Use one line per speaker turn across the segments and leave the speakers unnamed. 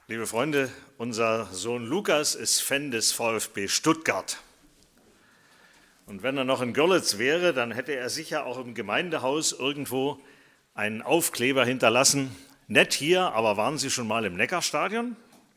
Liebe Freunde, unser Sohn Lukas ist Fan des VfB Stuttgart. Und wenn er noch in Görlitz wäre, dann hätte er sicher auch im Gemeindehaus irgendwo einen Aufkleber hinterlassen. Nett hier, aber waren Sie schon mal im Neckarstadion?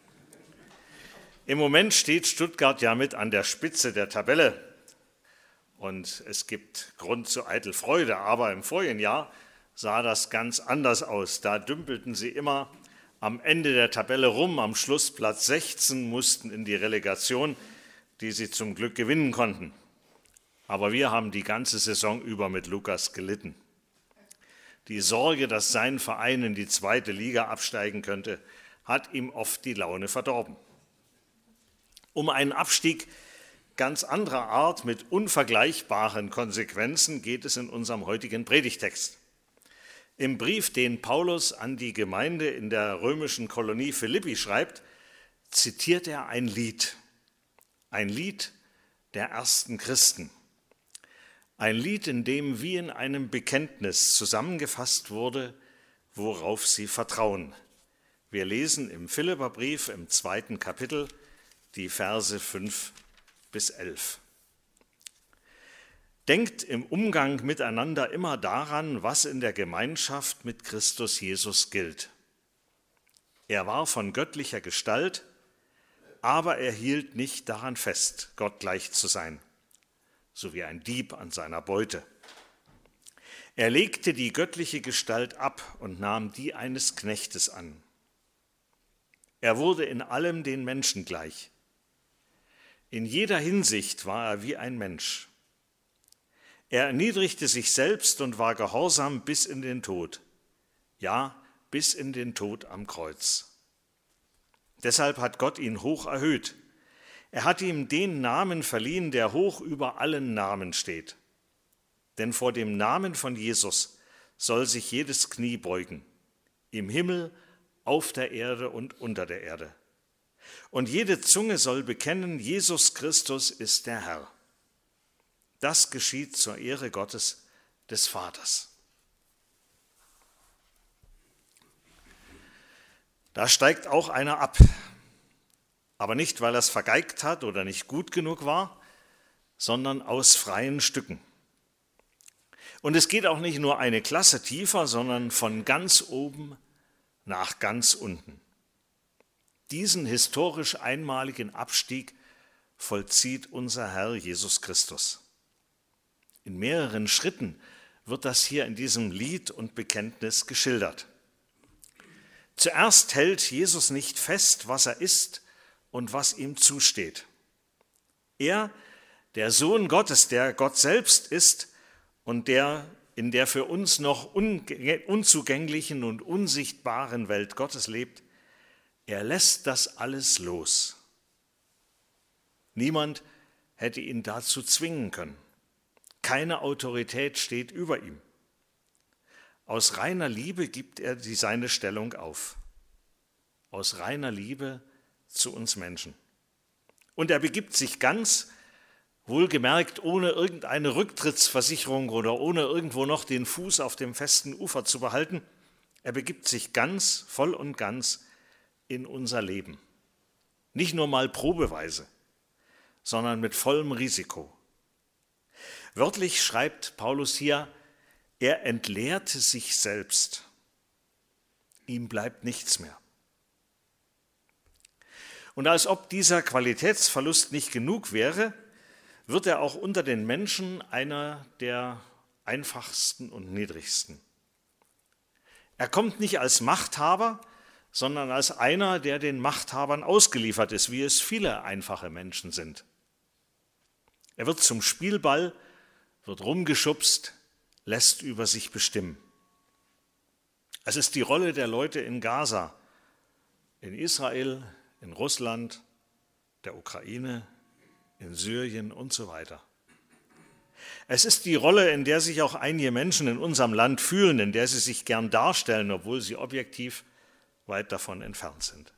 Im Moment steht Stuttgart ja mit an der Spitze der Tabelle. Und es gibt Grund zu eitel Freude, aber im vorigen Jahr sah das ganz anders aus. Da dümpelten sie immer am Ende der Tabelle rum, am Schluss Platz 16, mussten in die Relegation, die sie zum Glück gewinnen konnten. Aber wir haben die ganze Saison über mit Lukas gelitten. Die Sorge, dass sein Verein in die zweite Liga absteigen könnte, hat ihm oft die Laune verdorben. Um einen Abstieg ganz anderer Art mit unvergleichbaren Konsequenzen geht es in unserem heutigen Predigtext. Im Brief, den Paulus an die Gemeinde in der römischen Kolonie Philippi schreibt, zitiert er ein Lied der ersten Christen. Ein Lied, in dem wie in einem Bekenntnis zusammengefasst wurde, worauf sie vertrauen. Wir lesen im Philipperbrief im 2. Kapitel die Verse 5 bis 11. Denkt im Umgang miteinander immer daran, was in der Gemeinschaft mit Christus Jesus gilt. Er war von göttlicher Gestalt, aber er hielt nicht daran fest, Gott gleich zu sein, so wie ein Dieb an seiner Beute. Er legte die göttliche Gestalt ab und nahm die eines Knechtes an. Er wurde in allem den Menschen gleich. In jeder Hinsicht war er wie ein Mensch. Er erniedrigte sich selbst und war gehorsam bis in den Tod. Ja, bis in den Tod am Kreuz. Deshalb hat Gott ihn hoch erhöht. Er hat ihm den Namen verliehen, der hoch über allen Namen steht. Denn vor dem Namen von Jesus soll sich jedes Knie beugen, im Himmel, auf der Erde und unter der Erde. Und jede Zunge soll bekennen, Jesus Christus ist der Herr. Das geschieht zur Ehre Gottes, des Vaters. Da steigt auch einer ab, aber nicht, weil er es vergeigt hat oder nicht gut genug war, sondern aus freien Stücken. Und es geht auch nicht nur eine Klasse tiefer, sondern von ganz oben nach ganz unten. Diesen historisch einmaligen Abstieg vollzieht unser Herr Jesus Christus. In mehreren Schritten wird das hier in diesem Lied und Bekenntnis geschildert. Zuerst hält Jesus nicht fest, was er ist und was ihm zusteht. Er, der Sohn Gottes, der Gott selbst ist und der in der für uns noch unzugänglichen und unsichtbaren Welt Gottes lebt, er lässt das alles los. Niemand hätte ihn dazu zwingen können. Keine Autorität steht über ihm. Aus reiner Liebe gibt er seine Stellung auf. Aus reiner Liebe zu uns Menschen. Und er begibt sich ganz, wohlgemerkt ohne irgendeine Rücktrittsversicherung oder ohne irgendwo noch den Fuß auf dem festen Ufer zu behalten, er begibt sich ganz, voll und ganz in unser Leben. Nicht nur mal probeweise, sondern mit vollem Risiko. Wörtlich schreibt Paulus hier, er entleerte sich selbst. Ihm bleibt nichts mehr. Und als ob dieser Qualitätsverlust nicht genug wäre, wird er auch unter den Menschen einer der einfachsten und niedrigsten. Er kommt nicht als Machthaber, sondern als einer, der den Machthabern ausgeliefert ist, wie es viele einfache Menschen sind. Er wird zum Spielball, wird rumgeschubst, lässt über sich bestimmen. Es ist die Rolle der Leute in Gaza, in Israel, in Russland, der Ukraine, in Syrien und so weiter. Es ist die Rolle, in der sich auch einige Menschen in unserem Land fühlen, in der sie sich gern darstellen, obwohl sie objektiv weit davon entfernt sind.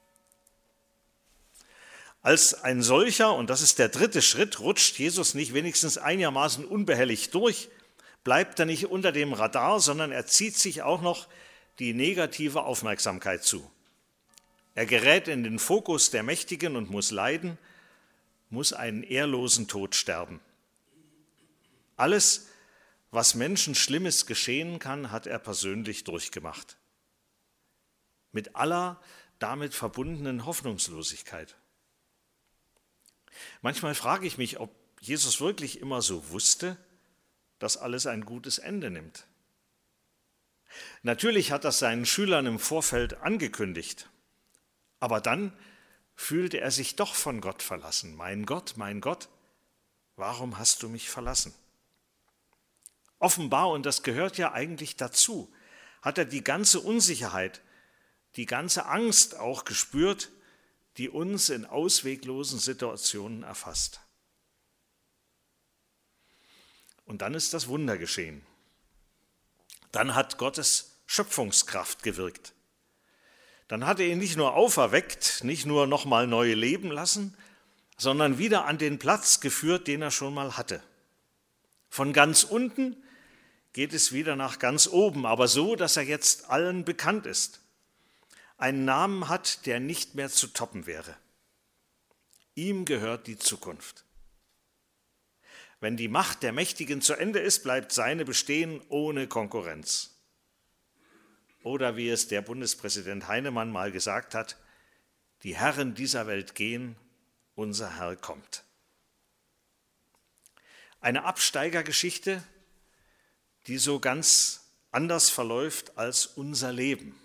Als ein solcher, und das ist der dritte Schritt, rutscht Jesus nicht wenigstens einigermaßen unbehelligt durch, bleibt er nicht unter dem Radar, sondern er zieht sich auch noch die negative Aufmerksamkeit zu. Er gerät in den Fokus der Mächtigen und muss leiden, muss einen ehrlosen Tod sterben. Alles, was Menschen Schlimmes geschehen kann, hat er persönlich durchgemacht. Mit aller damit verbundenen Hoffnungslosigkeit. Manchmal frage ich mich, ob Jesus wirklich immer so wusste, dass alles ein gutes Ende nimmt. Natürlich hat das seinen Schülern im Vorfeld angekündigt, aber dann fühlte er sich doch von Gott verlassen. Mein Gott, warum hast du mich verlassen? Offenbar, und das gehört ja eigentlich dazu, hat er die ganze Unsicherheit, die ganze Angst auch gespürt, die uns in ausweglosen Situationen erfasst. Und dann ist das Wunder geschehen. Dann hat Gottes Schöpfungskraft gewirkt. Dann hat er ihn nicht nur auferweckt, nicht nur nochmal neu leben lassen, sondern wieder an den Platz geführt, den er schon mal hatte. Von ganz unten geht es wieder nach ganz oben, aber so, dass er jetzt allen bekannt ist. Einen Namen hat, der nicht mehr zu toppen wäre. Ihm gehört die Zukunft. Wenn die Macht der Mächtigen zu Ende ist, bleibt seine bestehen ohne Konkurrenz. Oder wie es der Bundespräsident Heinemann mal gesagt hat, die Herren dieser Welt gehen, unser Herr kommt. Eine Absteigergeschichte, die so ganz anders verläuft als unser Leben.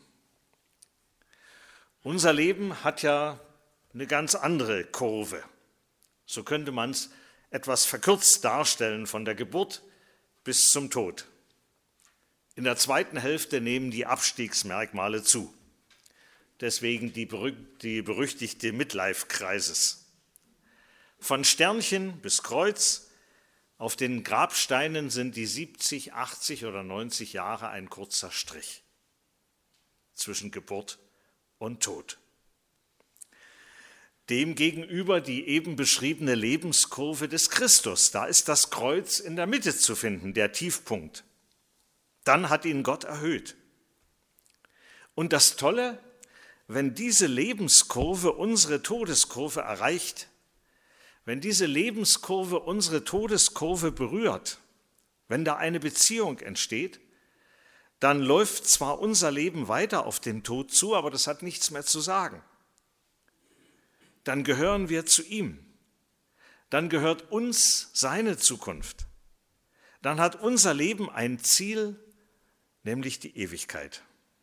Unser Leben hat ja eine ganz andere Kurve. So könnte man es etwas verkürzt darstellen, von der Geburt bis zum Tod. In der zweiten Hälfte nehmen die Abstiegsmerkmale zu. Deswegen die berüchtigte Midlife-Crisis. Von Sternchen bis Kreuz, auf den Grabsteinen sind die 70, 80 oder 90 Jahre ein kurzer Strich zwischen Geburt und Tod. Demgegenüber die eben beschriebene Lebenskurve des Christus. Da ist das Kreuz in der Mitte zu finden, der Tiefpunkt. Dann hat ihn Gott erhöht. Und das Tolle, wenn diese Lebenskurve unsere Todeskurve erreicht, wenn diese Lebenskurve unsere Todeskurve berührt, wenn da eine Beziehung entsteht, dann läuft zwar unser Leben weiter auf den Tod zu, aber das hat nichts mehr zu sagen. Dann gehören wir zu ihm. Dann gehört uns seine Zukunft. Dann hat unser Leben ein Ziel, nämlich die Ewigkeit.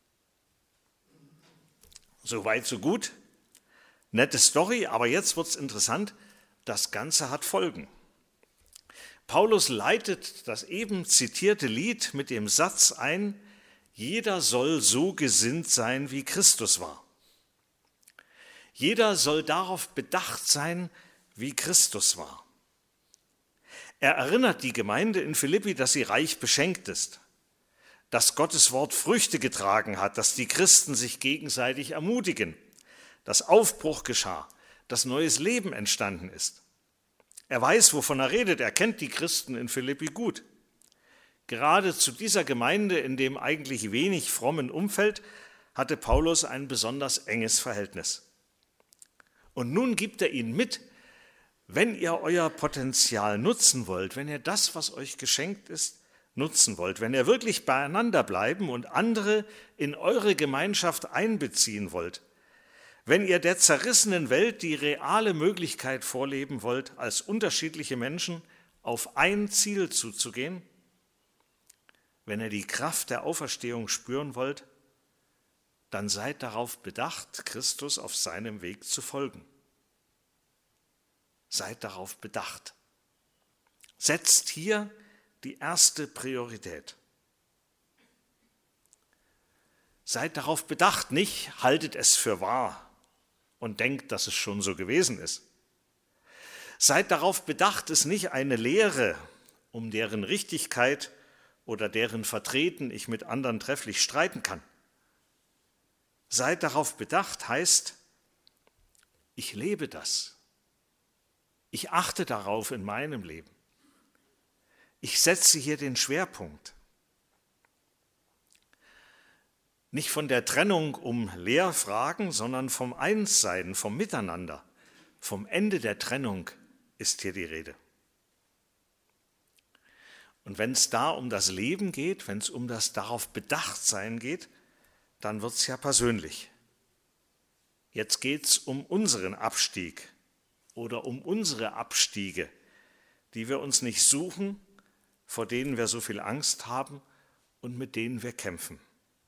So weit, so gut. Nette Story, aber jetzt wird es interessant. Das Ganze hat Folgen. Paulus leitet das eben zitierte Lied mit dem Satz ein, jeder soll so gesinnt sein, wie Christus war. Jeder soll darauf bedacht sein, wie Christus war. Er erinnert die Gemeinde in Philippi, dass sie reich beschenkt ist, dass Gottes Wort Früchte getragen hat, dass die Christen sich gegenseitig ermutigen, dass Aufbruch geschah, dass neues Leben entstanden ist. Er weiß, wovon er redet, er kennt die Christen in Philippi gut. Gerade zu dieser Gemeinde, in dem eigentlich wenig frommen Umfeld, hatte Paulus ein besonders enges Verhältnis. Und nun gibt er ihnen mit, wenn ihr euer Potenzial nutzen wollt, wenn ihr das, was euch geschenkt ist, nutzen wollt, wenn ihr wirklich beieinander bleiben und andere in eure Gemeinschaft einbeziehen wollt, wenn ihr der zerrissenen Welt die reale Möglichkeit vorleben wollt, als unterschiedliche Menschen auf ein Ziel zuzugehen, wenn ihr die Kraft der Auferstehung spüren wollt, dann seid darauf bedacht, Christus auf seinem Weg zu folgen. Seid darauf bedacht. Setzt hier die erste Priorität. Seid darauf bedacht, nicht haltet es für wahr und denkt, dass es schon so gewesen ist. Seid darauf bedacht, es nicht eine Lehre, um deren Richtigkeit oder deren Vertreten ich mit anderen trefflich streiten kann. Seid darauf bedacht heißt, ich lebe das. Ich achte darauf in meinem Leben. Ich setze hier den Schwerpunkt. Nicht von der Trennung um Lehrfragen, sondern vom Einssein, vom Miteinander. Vom Ende der Trennung ist hier die Rede. Und wenn es da um das Leben geht, wenn es um das darauf Bedachtsein geht, dann wird es ja persönlich. Jetzt geht es um unseren Abstieg oder um unsere Abstiege, die wir uns nicht suchen, vor denen wir so viel Angst haben und mit denen wir kämpfen.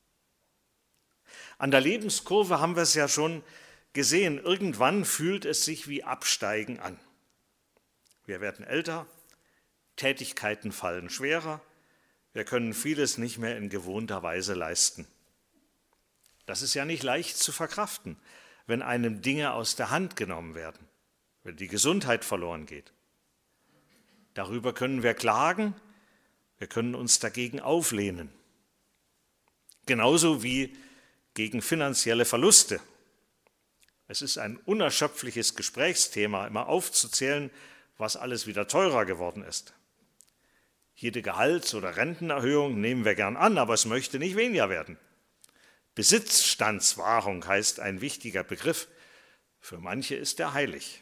An der Lebenskurve haben wir es ja schon gesehen, irgendwann fühlt es sich wie Absteigen an. Wir werden älter, Tätigkeiten fallen schwerer, wir können vieles nicht mehr in gewohnter Weise leisten. Das ist ja nicht leicht zu verkraften, wenn einem Dinge aus der Hand genommen werden, wenn die Gesundheit verloren geht. Darüber können wir klagen, wir können uns dagegen auflehnen. Genauso wie gegen finanzielle Verluste. Es ist ein unerschöpfliches Gesprächsthema, immer aufzuzählen, was alles wieder teurer geworden ist. Jede Gehalts- oder Rentenerhöhung nehmen wir gern an, aber es möchte nicht weniger werden. Besitzstandswahrung heißt ein wichtiger Begriff. Für manche ist er heilig.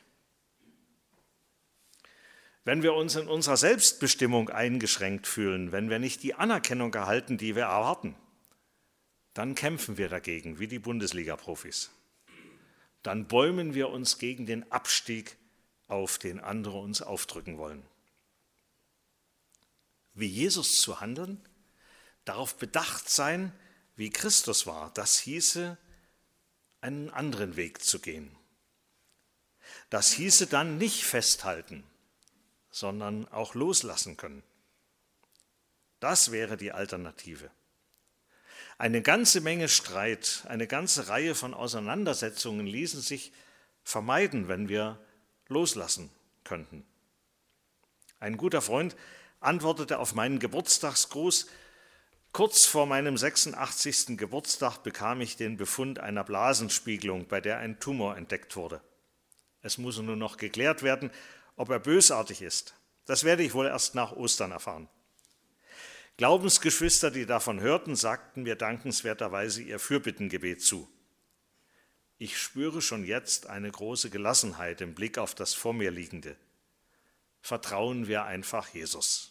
Wenn wir uns in unserer Selbstbestimmung eingeschränkt fühlen, wenn wir nicht die Anerkennung erhalten, die wir erwarten, dann kämpfen wir dagegen, wie die Bundesliga-Profis. Dann bäumen wir uns gegen den Abstieg auf, den andere uns aufdrücken wollen. Wie Jesus zu handeln, darauf bedacht sein, wie Christus war, das hieße, einen anderen Weg zu gehen. Das hieße dann nicht festhalten, sondern auch loslassen können. Das wäre die Alternative. Eine ganze Menge Streit, eine ganze Reihe von Auseinandersetzungen ließen sich vermeiden, wenn wir loslassen könnten. Ein guter Freund antwortete auf meinen Geburtstagsgruß: Kurz vor meinem 86. Geburtstag bekam ich den Befund einer Blasenspiegelung, bei der ein Tumor entdeckt wurde. Es muss nur noch geklärt werden, ob er bösartig ist. Das werde ich wohl erst nach Ostern erfahren. Glaubensgeschwister, die davon hörten, sagten mir dankenswerterweise ihr Fürbittengebet zu. Ich spüre schon jetzt eine große Gelassenheit im Blick auf das vor mir Liegende. Vertrauen wir einfach Jesus.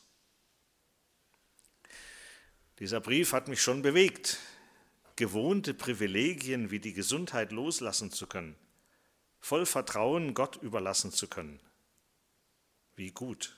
Dieser Brief hat mich schon bewegt, gewohnte Privilegien wie die Gesundheit loslassen zu können, voll Vertrauen Gott überlassen zu können. Wie gut.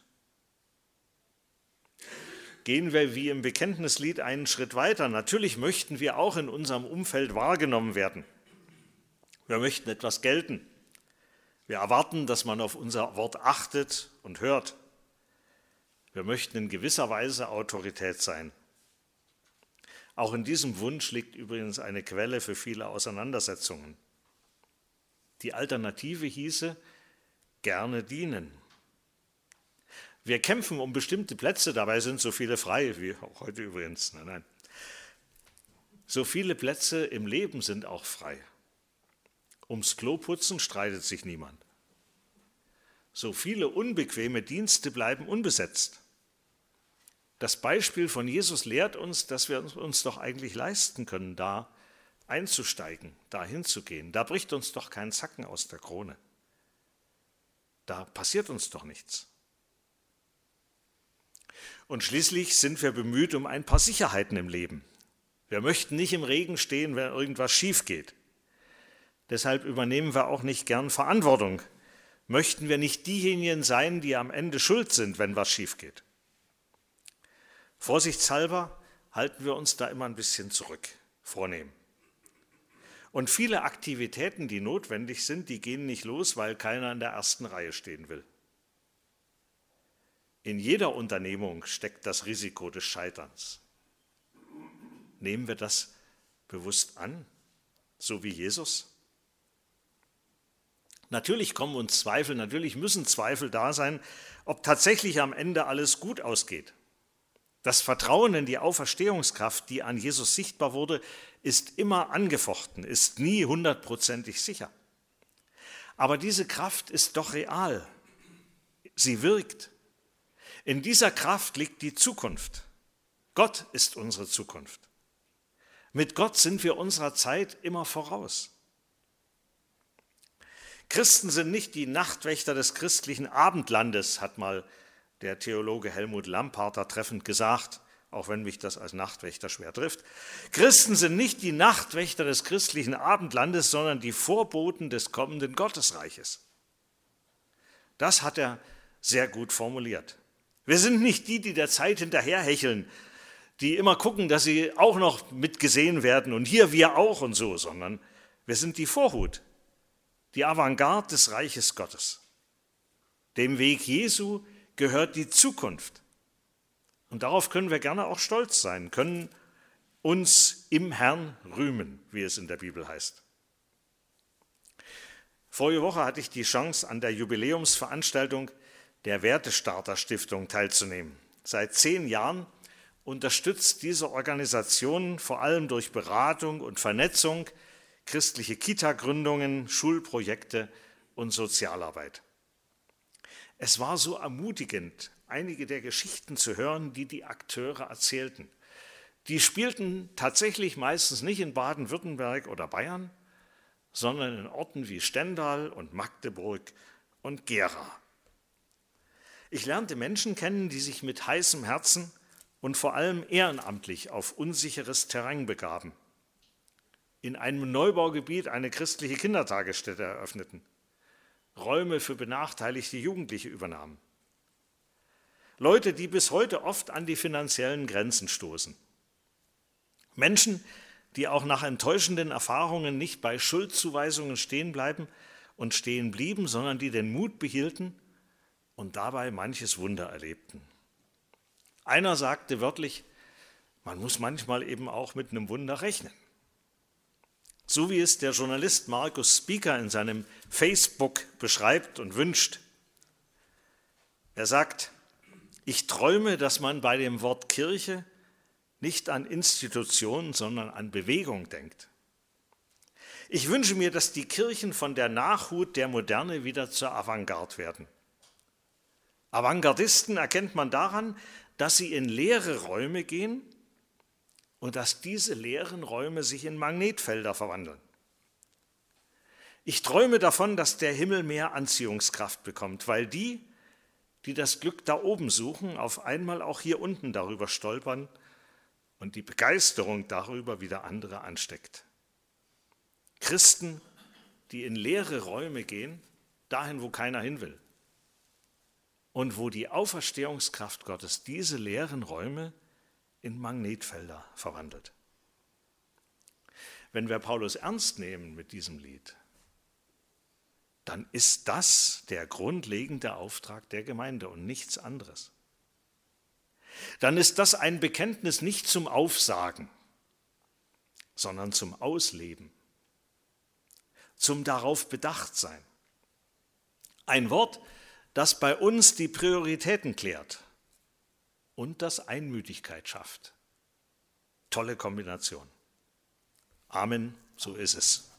Gehen wir wie im Bekenntnislied einen Schritt weiter. Natürlich möchten wir auch in unserem Umfeld wahrgenommen werden. Wir möchten etwas gelten. Wir erwarten, dass man auf unser Wort achtet und hört. Wir möchten in gewisser Weise Autorität sein. Auch in diesem Wunsch liegt übrigens eine Quelle für viele Auseinandersetzungen. Die Alternative hieße, gerne dienen. Wir kämpfen um bestimmte Plätze, dabei sind so viele frei, wie auch heute übrigens. Nein. So viele Plätze im Leben sind auch frei. Ums Kloputzen streitet sich niemand. So viele unbequeme Dienste bleiben unbesetzt. Das Beispiel von Jesus lehrt uns, dass wir uns doch eigentlich leisten können, da einzusteigen, da hinzugehen. Da bricht uns doch kein Zacken aus der Krone. Da passiert uns doch nichts. Und schließlich sind wir bemüht um ein paar Sicherheiten im Leben. Wir möchten nicht im Regen stehen, wenn irgendwas schief geht. Deshalb übernehmen wir auch nicht gern Verantwortung. Möchten wir nicht diejenigen sein, die am Ende schuld sind, wenn was schief geht. Vorsichtshalber halten wir uns da immer ein bisschen zurück, vornehm. Und viele Aktivitäten, die notwendig sind, die gehen nicht los, weil keiner in der ersten Reihe stehen will. In jeder Unternehmung steckt das Risiko des Scheiterns. Nehmen wir das bewusst an, so wie Jesus? Natürlich kommen uns Zweifel, natürlich müssen Zweifel da sein, ob tatsächlich am Ende alles gut ausgeht. Das Vertrauen in die Auferstehungskraft, die an Jesus sichtbar wurde, ist immer angefochten, ist nie 100%ig sicher. Aber diese Kraft ist doch real. Sie wirkt. In dieser Kraft liegt die Zukunft. Gott ist unsere Zukunft. Mit Gott sind wir unserer Zeit immer voraus. Christen sind nicht die Nachtwächter des christlichen Abendlandes, hat mal der Theologe Helmut Lamparter treffend gesagt, auch wenn mich das als Nachtwächter schwer trifft. Christen sind nicht die Nachtwächter des christlichen Abendlandes, sondern die Vorboten des kommenden Gottesreiches. Das hat er sehr gut formuliert. Wir sind nicht die, die der Zeit hinterherhecheln, die immer gucken, dass sie auch noch mitgesehen werden und hier wir auch und so, sondern wir sind die Vorhut, die Avantgarde des Reiches Gottes. Dem Weg Jesu gehört die Zukunft. Und darauf können wir gerne auch stolz sein, können uns im Herrn rühmen, wie es in der Bibel heißt. Vorige Woche hatte ich die Chance, an der Jubiläumsveranstaltung der Wertestarter Stiftung teilzunehmen. Seit 10 Jahren unterstützt diese Organisation vor allem durch Beratung und Vernetzung christliche Kita-Gründungen, Schulprojekte und Sozialarbeit. Es war so ermutigend, einige der Geschichten zu hören, die die Akteure erzählten. Die spielten tatsächlich meistens nicht in Baden-Württemberg oder Bayern, sondern in Orten wie Stendal und Magdeburg und Gera. Ich lernte Menschen kennen, die sich mit heißem Herzen und vor allem ehrenamtlich auf unsicheres Terrain begaben, in einem Neubaugebiet eine christliche Kindertagesstätte eröffneten, Räume für benachteiligte Jugendliche übernahmen. Leute, die bis heute oft an die finanziellen Grenzen stoßen. Menschen, die auch nach enttäuschenden Erfahrungen nicht bei Schuldzuweisungen stehen bleiben und stehen blieben, sondern die den Mut behielten und dabei manches Wunder erlebten. Einer sagte wörtlich, man muss manchmal eben auch mit einem Wunder rechnen. So wie es der Journalist Markus Spieker in seinem Facebook beschreibt und wünscht. Er sagt, ich träume, dass man bei dem Wort Kirche nicht an Institution, sondern an Bewegung denkt. Ich wünsche mir, dass die Kirchen von der Nachhut der Moderne wieder zur Avantgarde werden. Avantgardisten erkennt man daran, dass sie in leere Räume gehen und dass diese leeren Räume sich in Magnetfelder verwandeln. Ich träume davon, dass der Himmel mehr Anziehungskraft bekommt, weil die das Glück da oben suchen, auf einmal auch hier unten darüber stolpern und die Begeisterung darüber wieder andere ansteckt. Christen, die in leere Räume gehen, dahin, wo keiner hin will. Und wo die Auferstehungskraft Gottes diese leeren Räume in Magnetfelder verwandelt. Wenn wir Paulus ernst nehmen mit diesem Lied, dann ist das der grundlegende Auftrag der Gemeinde und nichts anderes. Dann ist das ein Bekenntnis nicht zum Aufsagen, sondern zum Ausleben, zum darauf Bedachtsein. Ein Wort, das bei uns die Prioritäten klärt und das Einmütigkeit schafft. Tolle Kombination. Amen, so ist es.